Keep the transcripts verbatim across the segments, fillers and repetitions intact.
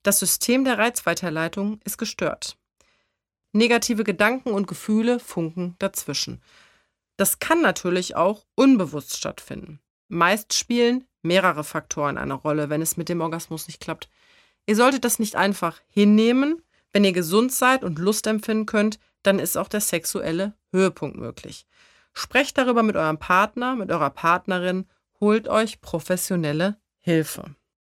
Das System der Reizweiterleitung ist gestört. Negative Gedanken und Gefühle funken dazwischen. Das kann natürlich auch unbewusst stattfinden. Meist spielen mehrere Faktoren eine Rolle, wenn es mit dem Orgasmus nicht klappt. Ihr solltet das nicht einfach hinnehmen. Wenn ihr gesund seid und Lust empfinden könnt, dann ist auch der sexuelle Höhepunkt möglich. Sprecht darüber mit eurem Partner, mit eurer Partnerin, holt euch professionelle Hilfe.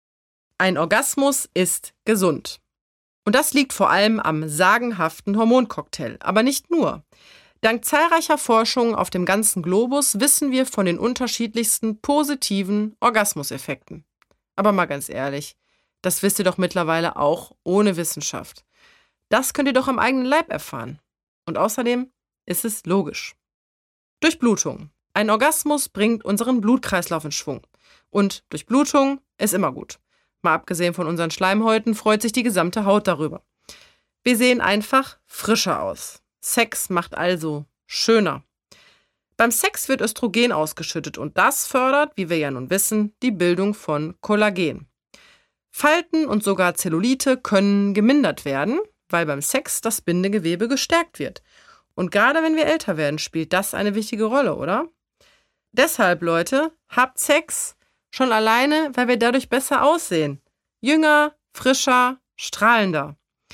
Ein Orgasmus ist gesund. Und das liegt vor allem am sagenhaften Hormoncocktail, aber nicht nur. Dank zahlreicher Forschungen auf dem ganzen Globus wissen wir von den unterschiedlichsten positiven Orgasmuseffekten. Aber mal ganz ehrlich, das wisst ihr doch mittlerweile auch ohne Wissenschaft. Das könnt ihr doch am eigenen Leib erfahren. Und außerdem ist es logisch. Durchblutung. Ein Orgasmus bringt unseren Blutkreislauf in Schwung. Und Durchblutung ist immer gut. Mal abgesehen von unseren Schleimhäuten freut sich die gesamte Haut darüber. Wir sehen einfach frischer aus. Sex macht also schöner. Beim Sex wird Östrogen ausgeschüttet und das fördert, wie wir ja nun wissen, die Bildung von Kollagen. Falten und sogar Zellulite können gemindert werden, weil beim Sex das Bindegewebe gestärkt wird. Und gerade wenn wir älter werden, spielt das eine wichtige Rolle, oder? Deshalb, Leute, habt Sex schon alleine, weil wir dadurch besser aussehen. Jünger, frischer, strahlender.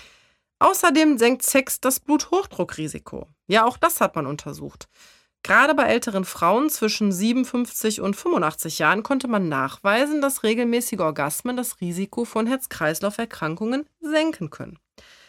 Außerdem senkt Sex das Bluthochdruckrisiko. Ja, auch das hat man untersucht. Gerade bei älteren Frauen zwischen siebenundfünfzig und fünfundachtzig Jahren konnte man nachweisen, dass regelmäßige Orgasmen das Risiko von Herz-Kreislauf-Erkrankungen senken können.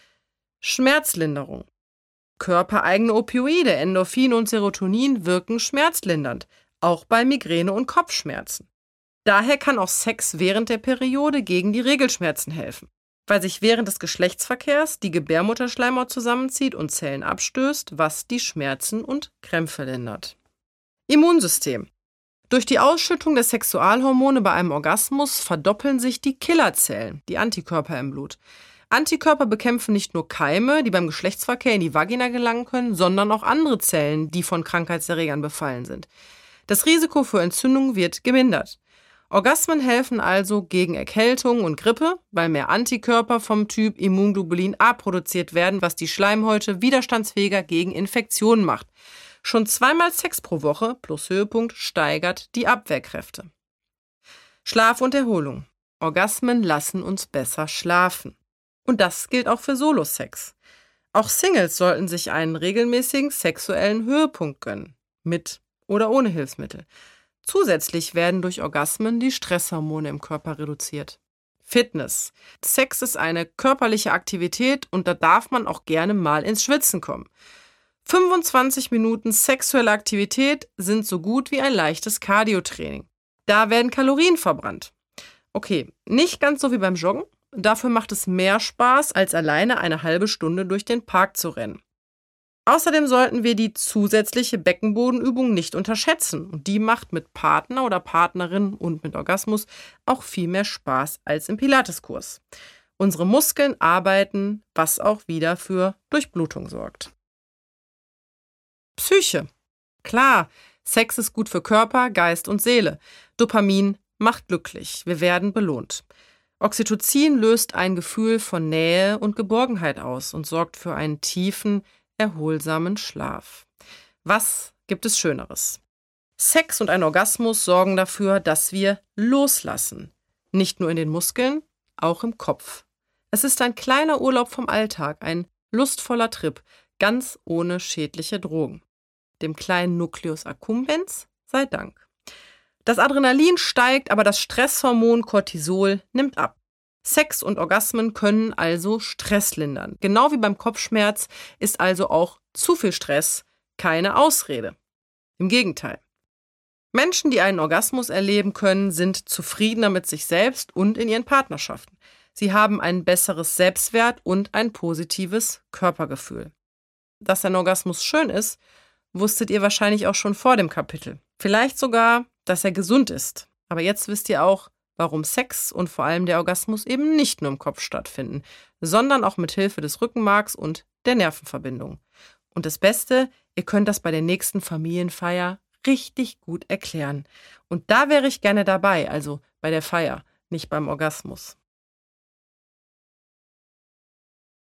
Schmerzlinderung. Körpereigene Opioide, Endorphin und Serotonin wirken schmerzlindernd, auch bei Migräne und Kopfschmerzen. Daher kann auch Sex während der Periode gegen die Regelschmerzen helfen, weil sich während des Geschlechtsverkehrs die Gebärmutterschleimhaut zusammenzieht und Zellen abstößt, was die Schmerzen und Krämpfe lindert. Immunsystem. Durch die Ausschüttung der Sexualhormone bei einem Orgasmus verdoppeln sich die Killerzellen, die Antikörper im Blut. Antikörper bekämpfen nicht nur Keime, die beim Geschlechtsverkehr in die Vagina gelangen können, sondern auch andere Zellen, die von Krankheitserregern befallen sind. Das Risiko für Entzündung wird gemindert. Orgasmen helfen also gegen Erkältung und Grippe, weil mehr Antikörper vom Typ Immunglobulin A produziert werden, was die Schleimhäute widerstandsfähiger gegen Infektionen macht. Schon zweimal Sex pro Woche plus Höhepunkt steigert die Abwehrkräfte. Schlaf und Erholung. Orgasmen lassen uns besser schlafen. Und das gilt auch für Solo-Sex. Auch Singles sollten sich einen regelmäßigen sexuellen Höhepunkt gönnen, mit oder ohne Hilfsmittel. Zusätzlich werden durch Orgasmen die Stresshormone im Körper reduziert. Fitness. Sex ist eine körperliche Aktivität und da darf man auch gerne mal ins Schwitzen kommen. fünfundzwanzig Minuten sexuelle Aktivität sind so gut wie ein leichtes Cardio-Training. Da werden Kalorien verbrannt. Okay, nicht ganz so wie beim Joggen. Dafür macht es mehr Spaß, als alleine eine halbe Stunde durch den Park zu rennen. Außerdem sollten wir die zusätzliche Beckenbodenübung nicht unterschätzen. Und die macht mit Partner oder Partnerin und mit Orgasmus auch viel mehr Spaß als im Pilateskurs. Unsere Muskeln arbeiten, was auch wieder für Durchblutung sorgt. Psyche. Klar, Sex ist gut für Körper, Geist und Seele. Dopamin macht glücklich. Wir werden belohnt. Oxytocin löst ein Gefühl von Nähe und Geborgenheit aus und sorgt für einen tiefen, erholsamen Schlaf. Was gibt es Schöneres? Sex und ein Orgasmus sorgen dafür, dass wir loslassen. Nicht nur in den Muskeln, auch im Kopf. Es ist ein kleiner Urlaub vom Alltag, ein lustvoller Trip, ganz ohne schädliche Drogen. Dem kleinen Nucleus accumbens sei Dank. Das Adrenalin steigt, aber das Stresshormon Cortisol nimmt ab. Sex und Orgasmen können also Stress lindern. Genau wie beim Kopfschmerz ist also auch zu viel Stress keine Ausrede. Im Gegenteil. Menschen, die einen Orgasmus erleben können, sind zufriedener mit sich selbst und in ihren Partnerschaften. Sie haben ein besseres Selbstwert und ein positives Körpergefühl. Dass ein Orgasmus schön ist, wusstet ihr wahrscheinlich auch schon vor dem Kapitel. Vielleicht sogar, dass er gesund ist. Aber jetzt wisst ihr auch, warum Sex und vor allem der Orgasmus eben nicht nur im Kopf stattfinden, sondern auch mit Hilfe des Rückenmarks und der Nervenverbindung. Und das Beste, ihr könnt das bei der nächsten Familienfeier richtig gut erklären. Und da wäre ich gerne dabei, also bei der Feier, nicht beim Orgasmus.